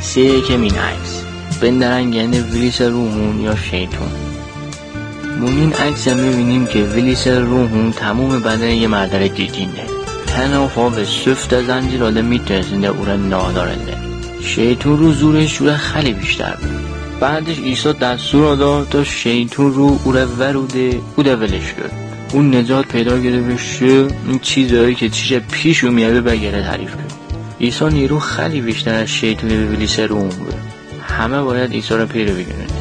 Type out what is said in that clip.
که min عکس بندرنگنده ویلیس روحون یا شیطون. ما این عکس میبینیم که ویلیس روحون تمام بدن یه مردر دیدینه. تنها به سفت زنجیراله میترسنده او را نادارنده. شیطون رو زورش شده خیلی بیشتر بود. بعدش عیسی دستور داد تا شیطون رو او را وروده او را ولش کرد. اون نجات پیدا کرده بشه. این چیزایی که چیشه پیش رو میابه بگره تعریف کرد. عیسی نیرو خیلی بیشتر از شیطون ویلیس روحون بود. همه باید عیسی را پیرو بگیرن.